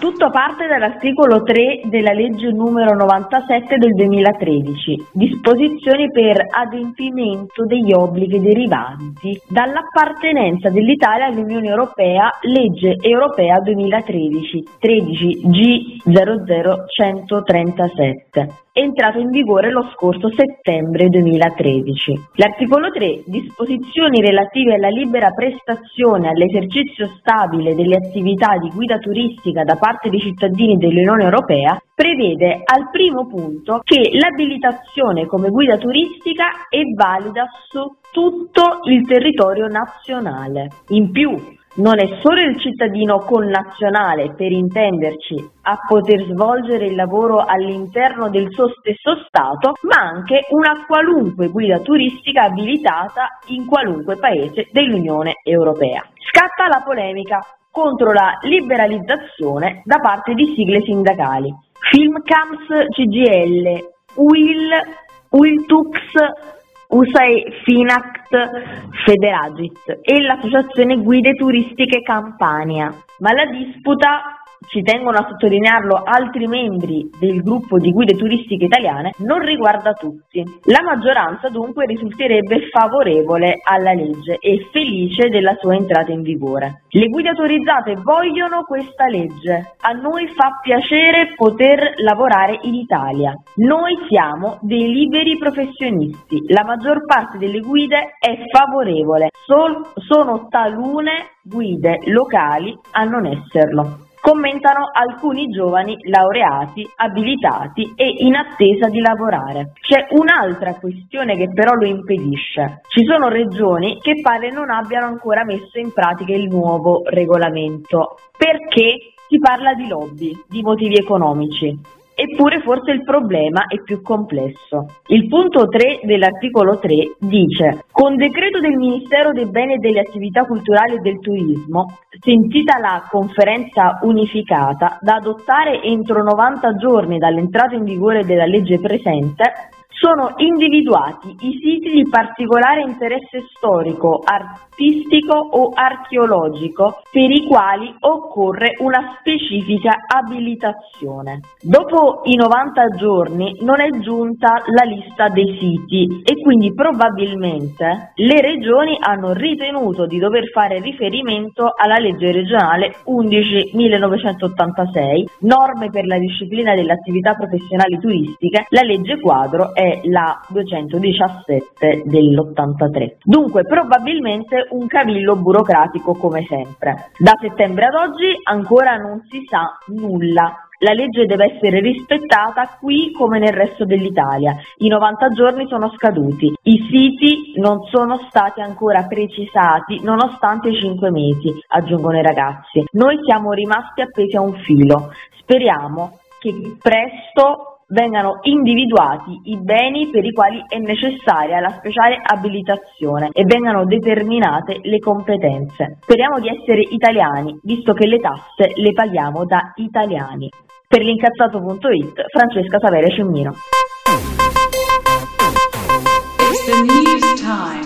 Tutto parte dall'articolo 3 della legge numero 97 del 2013, disposizioni per adempimento degli obblighi derivanti dall'appartenenza dell'Italia all'Unione Europea, legge europea 2013, 13 G00137. Entrato in vigore lo scorso settembre 2013. L'articolo 3, disposizioni relative alla libera prestazione all'esercizio stabile delle attività di guida turistica da parte dei cittadini dell'Unione Europea, prevede al primo punto che l'abilitazione come guida turistica è valida su tutto il territorio nazionale. In più, non è solo il cittadino connazionale, per intenderci, a poter svolgere il lavoro all'interno del suo stesso Stato, ma anche una qualunque guida turistica abilitata in qualunque paese dell'Unione Europea. Scatta la polemica contro la liberalizzazione da parte di sigle sindacali. Filmcams CGIL, UIL, UILTUX, USAE Finact, Federagit e l'Associazione Guide Turistiche Campania. Ma la disputa, ci tengono a sottolinearlo altri membri del gruppo di guide turistiche italiane, non riguarda tutti. La maggioranza dunque risulterebbe favorevole alla legge e felice della sua entrata in vigore. Le guide autorizzate vogliono questa legge. A noi fa piacere poter lavorare in Italia. Noi siamo dei liberi professionisti. La maggior parte delle guide è favorevole. Sono talune guide locali a non esserlo. Commentano alcuni giovani laureati, abilitati e in attesa di lavorare. C'è un'altra questione che però lo impedisce. Ci sono regioni che pare non abbiano ancora messo in pratica il nuovo regolamento. Perché si parla di lobby, di motivi economici. Eppure forse il problema è più complesso. Il punto 3 dell'articolo 3 dice: con decreto del Ministero dei Beni e delle Attività Culturali e del Turismo, sentita la conferenza unificata, da adottare entro 90 giorni dall'entrata in vigore della legge presente, sono individuati i siti di particolare interesse storico, artistico o archeologico per i quali occorre una specifica abilitazione. Dopo i 90 giorni non è giunta la lista dei siti e quindi probabilmente le regioni hanno ritenuto di dover fare riferimento alla legge regionale 11/1986, norme per la disciplina delle attività professionali turistiche. La legge quadro è la 217 dell'83. Dunque probabilmente un cavillo burocratico come sempre. Da settembre ad oggi ancora non si sa nulla. La legge deve essere rispettata qui come nel resto dell'Italia. I 90 giorni sono scaduti. I siti non sono stati ancora precisati nonostante i 5 mesi, aggiungono i ragazzi. Noi siamo rimasti appesi a un filo. Speriamo che presto vengano individuati i beni per i quali è necessaria la speciale abilitazione e vengano determinate le competenze. Speriamo di essere italiani, visto che le tasse le paghiamo da italiani. Per l'incazzato.it, Francesca Saverio Cemmino. It's the news time.